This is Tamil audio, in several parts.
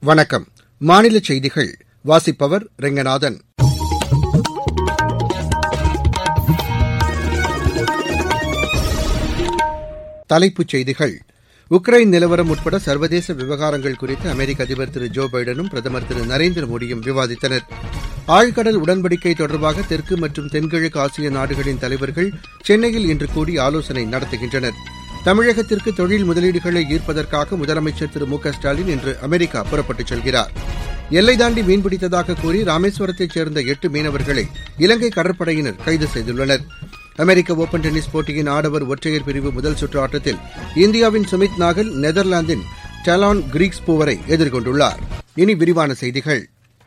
வணக்கம். மாநில செய்திகள் வாசிப்பவர் ரெங்கநாதன். தலைப்புச் செய்திகள். உக்ரைன் நிலவரம் உட்பட சர்வதேச விவகாரங்கள் குறித்து அமெரிக்க அதிபர் திரு ஜோ பைடனும் பிரதமர் திரு நரேந்திர மோடியும் விவாதித்தனர். ஆழ்கடல் உடன்படிக்கை தொடர்பாக தெற்கு மற்றும் தென்கிழக்கு ஆசிய நாடுகளின் தலைவர்கள் சென்னையில் இன்று கூடி ஆலோசனை நடத்துகின்றனர். தமிழகத்திற்கு தொழில் முதலீடுகளை ஈர்ப்பதற்காக முதலமைச்சர் திரு மு க ஸ்டாலின் இன்று அமெரிக்கா புறப்பட்டுச் செல்கிறார். எல்லை தாண்டி மீன்பிடித்ததாக கூறி ராமேஸ்வரத்தைச் சேர்ந்த 8 மீனவர்களை இலங்கை கடற்படையினர் கைது செய்துள்ளனர். அமெரிக்க ஒபன் டென்னிஸ் போட்டியின் ஆடவர் ஒற்றையர் பிரிவு முதல் சுற்று ஆட்டத்தில் இந்தியாவின் சுமித் நாகல் நெதர்லாந்தின் டலான் கிரீக்ஸ்பூவரை எதிர்கொண்டுள்ளார். இனி விரிவான செய்திகள்.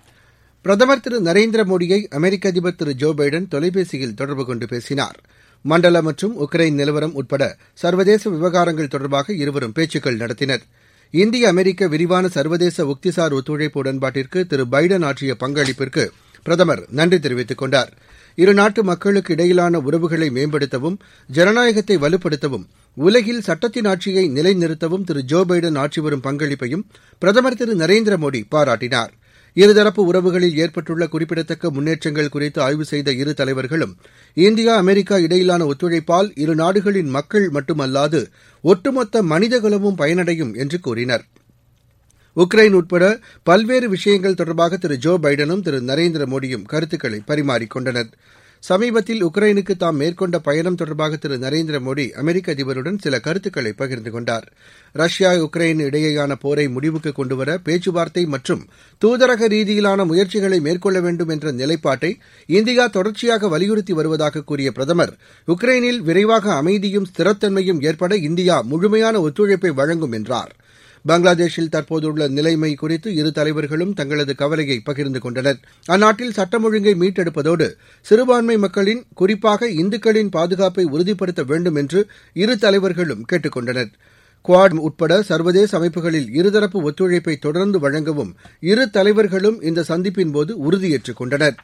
பிரதமர் திரு நரேந்திர மோடியை அமெரிக்க அதிபர் திரு ஜோ பைடன் தொலைபேசியில் தொடர்பு கொண்டு பேசினார். மண்டல மற்றும் உக்ரைன் நிலவரம் உட்பட சர்வதேச விவகாரங்கள் தொடர்பாக இருவரும் பேச்சுக்கள் நடத்தினர். இந்திய அமெரிக்க விரிவான சர்வதேச உக்திசார் ஒத்துழைப்பு உடன்பாட்டிற்கு திரு பைடன் ஆற்றிய பங்களிப்பிற்கு பிரதமர் நன்றி தெரிவித்துக் கொண்டார். இருநாட்டு மக்களுக்கு இடையிலான உறவுகளை மேம்படுத்தவும் ஜனநாயகத்தை வலுப்படுத்தவும் உலகில் சட்டத்தின் ஆட்சியை நிலைநிறுத்தவும் திரு ஜோ பைடன் ஆற்றி வரும் பங்களிப்பையும் பிரதமர் திரு நரேந்திர மோடி பாராட்டினார். இருதரப்பு உறவுகளில் ஏற்பட்டுள்ள குறிப்பிடத்தக்க முன்னேற்றங்கள் குறித்து ஆய்வு செய்த இரு தலைவர்களும் இந்தியா அமெரிக்கா இடையிலான ஒத்துழைப்பால் இரு நாடுகளின் மக்கள் மட்டுமல்லாது ஒட்டுமொத்த மனிதகுலமும் பயனடையும் என்று கூறினர். உக்ரைன் உட்பட பல்வேறு விஷயங்கள் தொடர்பாக திரு ஜோ பைடனும் திரு நரேந்திர மோடியும் கருத்துக்களை பரிமாறிக் கொண்டனர். சமீபத்தில் உக்ரைனுக்கு தாம் மேற்கொண்ட பயணம் தொடர்பாக திரு நரேந்திர மோடி அமெரிக்க அதிபருடன் சில கருத்துக்களை பகிர்ந்து கொண்டார். ரஷ்யா உக்ரைன் இடையேயான போரை முடிவுக்கு கொண்டுவர பேச்சுவார்த்தை மற்றும் தூதரக ரீதியிலான முயற்சிகளை மேற்கொள்ள வேண்டும் என்ற நிலைப்பாட்டை இந்தியா தொடர்ச்சியாக வலியுறுத்தி வருவதாக கூறிய பிரதமர், உக்ரைனில் விரைவாக அமைதியும் ஸ்திரத்தன்மையும் ஏற்பட இந்தியா முழுமையான ஒத்துழைப்பை வழங்கும் என்றார். பங்களாதேஷில் தற்போதுள்ள நிலைமை குறித்து இரு தலைவர்களும் தங்களது கவலையை பகிர்ந்து கொண்டனர். அந்நாட்டில் சட்டம் ஒழுங்கை மீட்டெடுப்பதோடு சிறுபான்மை மக்களின், குறிப்பாக இந்துக்களின் பாதுகாப்பை உறுதிப்படுத்த வேண்டும் என்று இரு தலைவர்களும் கேட்டுக் கொண்டனர். குவாட் உட்பட சர்வதேச அமைப்புகளில் இருதரப்பு ஒத்துழைப்பை தொடர்ந்து வழங்கவும் இரு தலைவர்களும் இந்த சந்திப்பின்போது உறுதியேற்றுக் கொண்டனர்.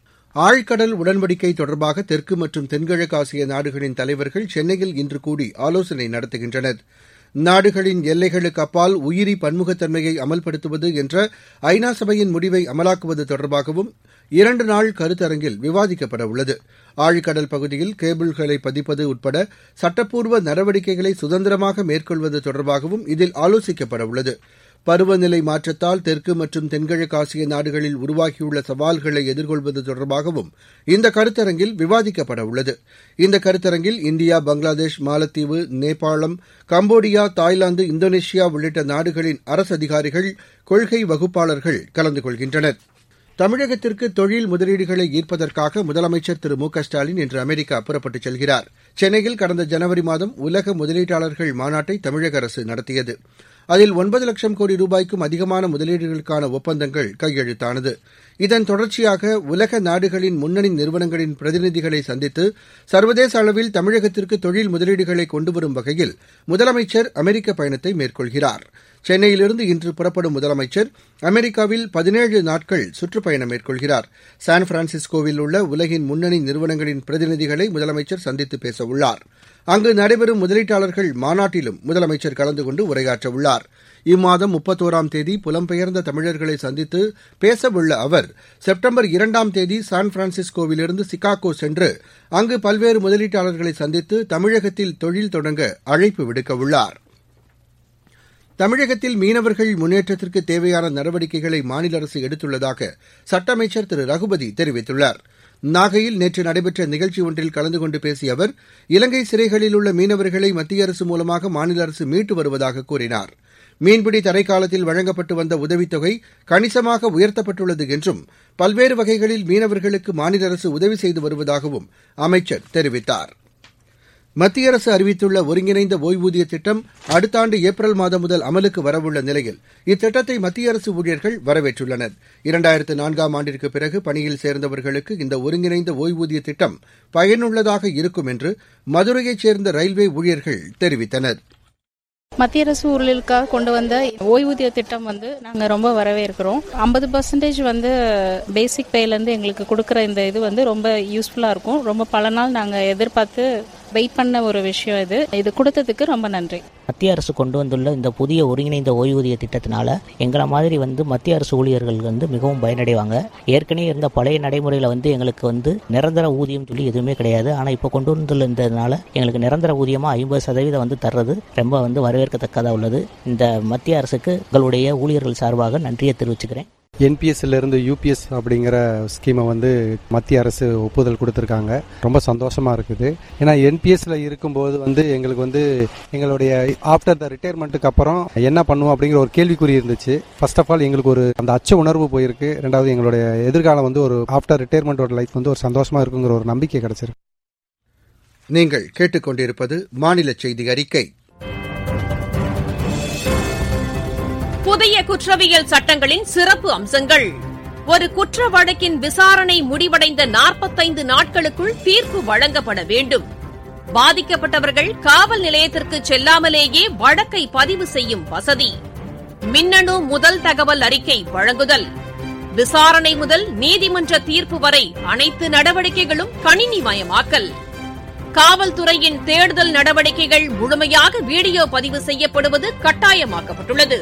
ஆழ்கடல் உடன்படிக்கை தொடர்பாக தெற்கு மற்றும் தென்கிழக்கு ஆசிய நாடுகளின் தலைவர்கள் சென்னையில் இன்று கூடி ஆலோசனை நடத்துகின்றனர். நாடுகளின் எல்லைகளுக்கு அப்பால் உயிரி பன்முகத்தன்மையை அமல்படுத்துவது என்ற ஐநா சபையின் முடிவை அமலாக்குவது தொடர்பாகவும் 2 நாள் கருத்தரங்கில் விவாதிக்கப்பட உள்ளது. ஆழ்கடல் பகுதியில் கேபிள்களை பதிப்பது உட்பட சட்டப்பூர்வ நடவடிக்கைகளை சுதந்திரமாக மேற்கொள்வது தொடர்பாகவும் இதில் ஆலோசிக்கப்பட உள்ளது. பருவநிலை மாற்றத்தால் தெற்கு மற்றும் தென்கிழக்கு ஆசிய நாடுகளில் உருவாகியுள்ள சவால்களை எதிர்கொள்வது தொடர்பாகவும் இந்த கருத்தரங்கில் விவாதிக்கப்பட உள்ளது. இந்த கருத்தரங்கில் இந்தியா, பங்களாதேஷ், மாலத்தீவு, நேபாளம், கம்போடியா, தாய்லாந்து, இந்தோனேஷியா உள்ளிட்ட நாடுகளின் அரசு அதிகாரிகள், கொள்கை வகுப்பாளர்கள் கலந்து கொள்கின்றனர். தமிழகத்திற்கு தொழில் முதலீடுகளை ஈர்ப்பதற்காக முதலமைச்சர் திரு மு க ஸ்டாலின் இன்று அமெரிக்கா புறப்பட்டுச் செல்கிறார். சென்னையில் கடந்த ஜனவரி மாதம் உலக முதலீட்டாளர்கள் மாநாட்டை தமிழக அரசு நடத்தியது. அதில் 9 லட்சம் கோடி ரூபாய்க்கும் அதிகமான முதலீடுகளுக்கான ஒப்பந்தங்கள் கையெழுத்தானது. இதன் தொடர்ச்சியாக உலக நாடுகளின் முன்னணி நிறுவனங்களின் பிரதிநிதிகளை சந்தித்து சர்வதேச அளவில் தமிழகத்திற்கு தொழில் முதலீடுகளை கொண்டுவரும் வகையில் முதலமைச்சர் அமெரிக்க பயணத்தை மேற்கொள்கிறார். சென்னையிலிருந்து இன்று புறப்படும் முதலமைச்சர் அமெரிக்காவில் 17 நாட்கள் சுற்றுப்பயணம் மேற்கொள்கிறார். சான் பிரான்சிஸ்கோவில் உள்ள உலகின் முன்னணி நிறுவனங்களின் பிரதிநிதிகளை முதலமைச்சர் சந்தித்து பேசவுள்ளார். அங்கு நடைபெறும் முதலீட்டாளர்கள் மாநாட்டிலும் முதலமைச்சர் கலந்து கொண்டு உரையாற்றவுள்ளார். இம்மாதம் 31ஆம் தேதி புலம்பெயர்ந்த தமிழர்களை சந்தித்து பேசவுள்ள அவர் செப்டம்பர் 2ஆம் தேதி சான் பிரான்சிஸ்கோவிலிருந்து சிகாகோ சென்று அங்கு பல்வேறு முதலீட்டாளர்களை சந்தித்து தமிழகத்தில் தொழில் தொடங்க அழைப்பு விடுக்கவுள்ளார். தமிழகத்தில் மீனவர்கள் முன்னேற்றத்திற்கு தேவையான நடவடிக்கைகளை மாநில அரசு எடுத்துள்ளதாக சட்ட அமைச்சர் திரு ரகுபதி தெரிவித்துள்ளார். நாகையில் நேற்று நடைபெற்ற நிகழ்ச்சி ஒன்றில் கலந்து கொண்டு பேசிய அவர், இலங்கை சிறைகளில் உள்ள மீனவர்களை மத்திய அரசு மூலமாக மாநில அரசு மீட்டு வருவதாக கூறினார். மீன்பிடி தடைக்காலத்தில் வழங்கப்பட்டு வந்த உதவித்தொகை கணிசமாக உயர்த்தப்பட்டுள்ளது என்றும் பல்வேறு வகைகளில் மீனவர்களுக்கு மாநில அரசு உதவி செய்து வருவதாகவும் அமைச்சர் தெரிவித்தார். மத்திய அரசு அறிவித்துள்ள ஒருங்கிணைந்த ஓய்வூதிய திட்டம் அடுத்த ஆண்டு ஏப்ரல் மாதம் முதல் அமலுக்கு வரவுள்ள நிலையில் இத்திட்டத்தை மத்திய அரசு ஊழியர்கள் வரவேற்றுள்ளனர். 2004ஆம் ஆண்டிற்கு பிறகு பணியில் சேர்ந்தவர்களுக்கு இந்த ஒருங்கிணைந்த ஓய்வூதிய திட்டம் பயனுள்ளதாக இருக்கும் என்று மதுரையைச் சேர்ந்த ரயில்வே ஊழியர்கள் தெரிவித்தனர். மத்திய அரசு ஊழலுக்காக கொண்டு வந்த ஓய்வூதிய திட்டம் நாங்கள் ரொம்ப வரவேற்கிறோம். 50% பேசிக் பேலேருந்து எங்களுக்கு கொடுக்குற இந்த இது ரொம்ப யூஸ்ஃபுல்லாக இருக்கும். ரொம்ப பல நாள் நாங்கள் எதிர்பார்த்து வெயிட் பண்ண ஒரு விஷயம் இது கொடுத்ததுக்கு ரொம்ப நன்றி. மத்திய அரசு கொண்டு வந்துள்ள இந்த புதிய ஒருங்கிணைந்த ஓய்வூதிய திட்டத்தினால எங்களை மாதிரி மத்திய அரசு ஊழியர்கள் மிகவும் பயனடைவாங்க. ஏற்கனவே இருந்த பழைய நடைமுறையில் எங்களுக்கு நிரந்தர ஊதியம் சொல்லி எதுவுமே கிடையாது. ஆனால் இப்போ கொண்டு வந்துள்ளதுனால எங்களுக்கு நிரந்தர ஊதியமாக 50% தர்றது ரொம்ப வரவேற்கத்தக்கதாக உள்ளது. இந்த மத்திய அரசுக்கு எங்களுடைய ஊழியர்கள் சார்பாக நன்றியை தெரிவிச்சுக்கிறேன். என்பிஎஸ்ல இருந்து யூபிஎஸ் அப்படிங்கிற ஸ்கீமை மத்திய அரசு ஒப்புதல் கொடுத்துருக்காங்க. ரொம்ப சந்தோஷமா இருக்குது. ஏன்னா என்பிஎஸ்ல இருக்கும்போது எங்களுக்கு எங்களுடைய ஆஃப்டர் த ரிட்டையர்மெண்ட்டுக்கு அப்புறம் என்ன பண்ணுவோம் அப்படிங்கிற ஒரு கேள்விக்குறி இருந்துச்சு. ஃபர்ஸ்ட் ஆஃப் ஆல் எங்களுக்கு ஒரு அந்த அச்ச உணர்வு போயிருக்கு. ரெண்டாவது எங்களுடைய எதிர்காலம் ஒரு ஆஃப்டர் ரிட்டையர்மெண்டோட லைஃப் ஒரு சந்தோஷமா இருக்குங்கிற ஒரு நம்பிக்கை கிடைச்சிருக்கு. நீங்கள் கேட்டுக்கொண்டிருப்பது மாநில செய்தி அறிக்கை. புதிய குற்றவியல் சட்டங்களின் சிறப்பு அம்சங்கள். ஒரு குற்ற வழக்கின் விசாரணை முடிவடைந்த 45 நாட்களுக்குள் தீர்ப்பு வழங்கப்பட வேண்டும். பாதிக்கப்பட்டவர்கள் காவல் நிலையத்திற்கு செல்லாமலேயே வழக்கை பதிவு செய்யும் வசதி. மின்னணு முதல் தகவல் அறிக்கை வழங்குதல். விசாரணை முதல் நீதிமன்ற தீர்ப்பு வரை அனைத்து நடவடிக்கைகளும் கணினிமயமாக்கல். காவல்துறையின் தேடுதல் நடவடிக்கைகள் முழுமையாக வீடியோ பதிவு செய்யப்படுவது கட்டாயமாக்கப்பட்டுள்ளது.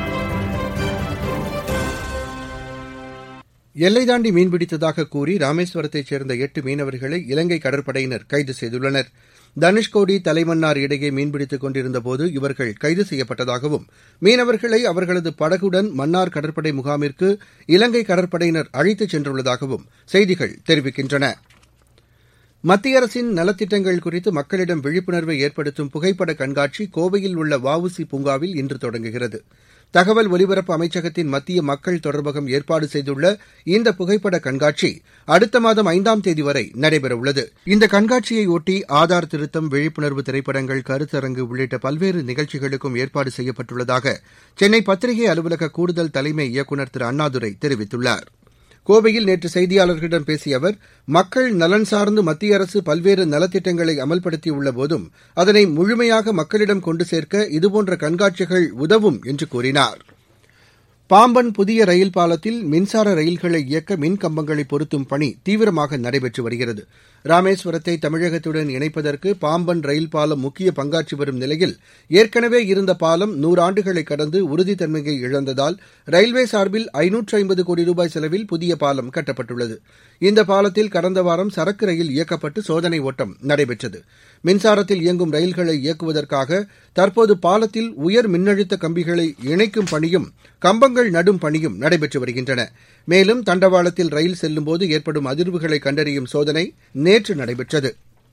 எல்லை தாண்டி மீன்பிடித்ததாக கூறி ராமேஸ்வரத்தைச் சேர்ந்த 8 மீனவர்களை இலங்கை கடற்படையினர் கைது செய்துள்ளனர். தனுஷ்கோடி தலைமன்னார் இடையே மீன்பிடித்துக் கொண்டிருந்தபோது இவர்கள் கைது செய்யப்பட்டதாகவும் மீனவர்களை அவர்களது படகுடன் மன்னார் கடற்படை முகாமிற்கு இலங்கை கடற்படையினர் அழைத்துச் சென்றுள்ளதாகவும் செய்திகள் தெரிவிக்கின்றன. மத்திய அரசின் நலத்திட்டங்கள் குறித்து மக்களிடம் விழிப்புணர்வை ஏற்படுத்தும் புகைப்பட கண்காட்சி கோவையில் உள்ள வஉசி பூங்காவில் இன்று தொடங்குகிறது. தகவல் ஒலிபரப்பு அமைச்சகத்தின் மத்திய மக்கள் தொடர்பகம் ஏற்பாடு செய்துள்ள இந்த புகைப்பட கண்காட்சி அடுத்த மாதம் 5ஆம் தேதி வரை நடைபெறவுள்ளது. இந்த கண்காட்சியை ஒட்டி ஆதார் திருத்தம், விழிப்புணர்வு திரைப்படங்கள், கருத்தரங்கு உள்ளிட்ட பல்வேறு நிகழ்ச்சிகளுக்கும் ஏற்பாடு செய்யப்பட்டுள்ளதாக சென்னை பத்திரிகை அலுவலக கூடுதல் தலைமை இயக்குநர் திரு அண்ணாதுரை தெரிவித்துள்ளார். கோவையில் நேற்று செய்தியாளர்களிடம் பேசிய அவர், மக்கள் நலன் சார்ந்து மத்திய அரசு பல்வேறு நலத்திட்டங்களை அமல்படுத்தியுள்ள போதும் அதனை முழுமையாக மக்களிடம் கொண்டு சேர்க்க இதுபோன்ற கண்காட்சிகள் உதவும் என்று கூறினார். பாம்பன் புதிய ரயில் பாலத்தில் மின்சார ரயில்களை இயக்க மின் கம்பங்களை பொருத்தும் பணி தீவிரமாக நடைபெற்று வருகிறது. ராமேஸ்வரத்தை தமிழகத்துடன் இணைப்பதற்கு பாம்பன் ரயில் பாலம் முக்கிய பங்காற்றி வரும் நிலையில் ஏற்கனவே இருந்த பாலம் 100 ஆண்டுகளை கடந்து உறுதித்தன்மையை இழந்ததால் ரயில்வே சார்பில் 550 கோடி ரூபாய் செலவில் புதிய பாலம் கட்டப்பட்டுள்ளது. இந்த பாலத்தில் கடந்த வாரம் சரக்கு ரயில் இயக்கப்பட்டு சோதனை ஓட்டம் நடைபெற்றது. மின்சாரத்தில் இயங்கும் ரயில்களை இயக்குவதற்காக தற்போது பாலத்தில் உயர் மின்னழுத்த கம்பிகளை இணைக்கும் பணியும் கம்பங்கள் நடும் பணியும் நடைபெற்று வருகின்றன. மேலும் தண்டவாளத்தில் ரயில் செல்லும்போது ஏற்படும் அதிர்வுகளை கண்டறியும் சோதனை நேற்று நடைபெற்றது.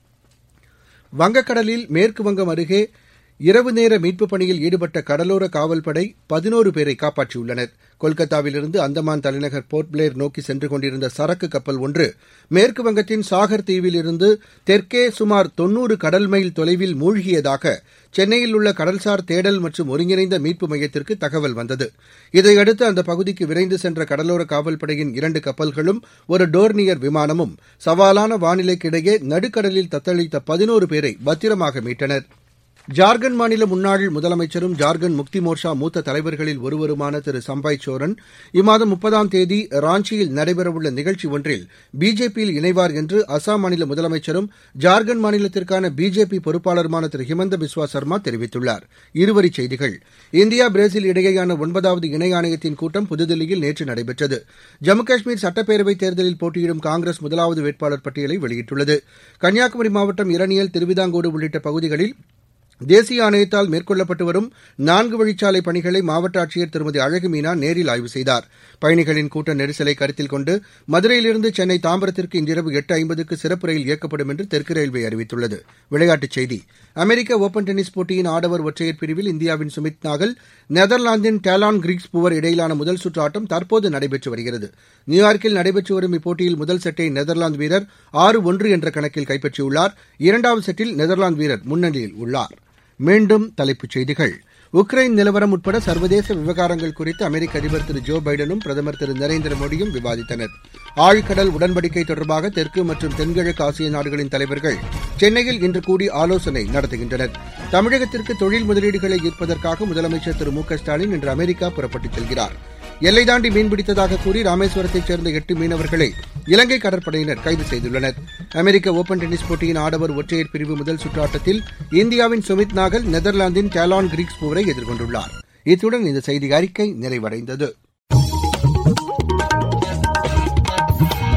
வங்கக்கடலில் மேற்குவங்கம் அருகே இரவு நேர மீட்புப் பணியில் ஈடுபட்ட கடலோர காவல்படை 11 பேரை காப்பாற்றியுள்ளனர். கொல்கத்தாவிலிருந்து அந்தமான் தலைநகர் போர்ட் பிளேர் நோக்கி சென்று கொண்டிருந்த சரக்கு கப்பல் ஒன்று மேற்குவங்கத்தின் சாகர் தீவில் இருந்து தெற்கே சுமார் 90 கடல் மைல் தொலைவில் மூழ்கியதாக சென்னையில் உள்ள கடல்சார் தேடல் மற்றும் ஒருங்கிணைந்த மீட்பு மையத்திற்கு தகவல் வந்தது. இதையடுத்து அந்த பகுதிக்கு விரைந்து சென்ற கடலோர காவல்படையின் 2 கப்பல்களும் ஒரு டோர்னியர் விமானமும் சவாலான வானிலைக்கிடையே நடுக்கடலில் தத்தளித்த 11 பேரை பத்திரமாக மீட்டனர். ஜார்க்கண்ட் மாநில முன்னாள் முதலமைச்சரும் ஜார்க்கண்ட் முக்தி மோர்ச்சா மூத்த தலைவர்களில் ஒருவருமான திரு சம்பாய் சோரன் இம்மாதம் 30ஆம் தேதி ராஞ்சியில் நடைபெறவுள்ள நிகழ்ச்சி ஒன்றில் பிஜேபியில் இணைவார் என்று அசாம் மாநில முதலமைச்சரும் ஜார்க்கண்ட் மாநிலத்திற்கான பிஜேபி பொறுப்பாளருமான திரு ஹிமந்த பிஸ்வா சர்மா தெரிவித்துள்ளார். இருவரிச் செய்திகள். இந்தியா பிரேசில் இடையேயான 9வது இணை ஆணையத்தின் கூட்டம் புதுதில்லியில் நேற்று நடைபெற்றது. ஜம்மு காஷ்மீர் சட்டப்பேரவைத் தேர்தலில் போட்டியிடும் காங்கிரஸ் முதலாவது வேட்பாளர் பட்டியலை வெளியிட்டுள்ளது. கன்னியாகுமரி மாவட்டம் இரணியல், திருவிதாங்கோடு உள்ளிட்ட பகுதிகளில் தேசிய ஆணையத்தால் மேற்கொள்ளப்பட்டு வரும் 4 வழிச்சாலை பணிகளை மாவட்ட ஆட்சியர் திருமதி அழகு மீனா நேரில் ஆய்வு செய்தார். பயணிகளின் கூட்ட நெரிசலை கருத்தில் கொண்டு மதுரையிலிருந்து சென்னை தாம்பரத்திற்கு இன்றிரவு 8:50க்கு சிறப்பு ரயில் இயக்கப்படும் என்று தெற்கு ரயில்வே அறிவித்துள்ளது. விளையாட்டுச் செய்தி. அமெரிக்க ஓபன் டென்னிஸ் போட்டியின் ஆடவர் ஒற்றையர் பிரிவில் இந்தியாவின் சுமித் நாகல், நெதர்லாந்தின் டேலான் கிரீக்ஸ் பூவர் இடையிலான முதல் சுற்று ஆட்டம் தற்போது நடைபெற்று வருகிறது. நியூயார்க்கில் நடைபெற்று வரும் இப்போட்டியில் முதல் செட்டை நெதர்லாந்து வீரர் 6-1 என்ற கணக்கில் கைப்பற்றியுள்ளார். இரண்டாவது செட்டில் நெதர்லாந்து வீரர் முன்னணியில் உள்ளார். மீண்டும் தலைப்புச் செய்திகள். உக்ரைன் நிலவரம் உட்பட சர்வதேச விவகாரங்கள் குறித்து அமெரிக்க அதிபர் திரு ஜோ பைடனும் பிரதமர் திரு நரேந்திர மோடியும் விவாதித்தனர். ஆழ்கடல் உடன்படிக்கை தொடர்பாக தெற்கு மற்றும் தென்கிழக்கு ஆசிய நாடுகளின் தலைவர்கள் சென்னையில் இன்று கூடி ஆலோசனை நடத்துகின்றனர். தமிழகத்திற்கு தொழில் முதலீடுகளை ஈர்ப்பதற்காக முதலமைச்சர் திரு மு க ஸ்டாலின் இன்று அமெரிக்கா புறப்பட்டுச் செல்கிறார். எல்லை தாண்டி மீன்பிடித்ததாக கூறி ராமேஸ்வரத்தைச் சேர்ந்த 8 மீனவர்களை இலங்கை கடற்படையினர் கைது செய்துள்ளனர். அமெரிக்க ஓபன் டென்னிஸ் போட்டியின் ஆடவர் ஒற்றையர் பிரிவு முதல் சுற்று ஆட்டத்தில் இந்தியாவின் சுமித் நாகல் நெதர்லாந்தின் கேலான் கிரீக்ஸ்பூரை எதிர்கொண்டுள்ளார். இத்துடன் இந்த செய்தி அறிக்கை நிறைவடைந்தது.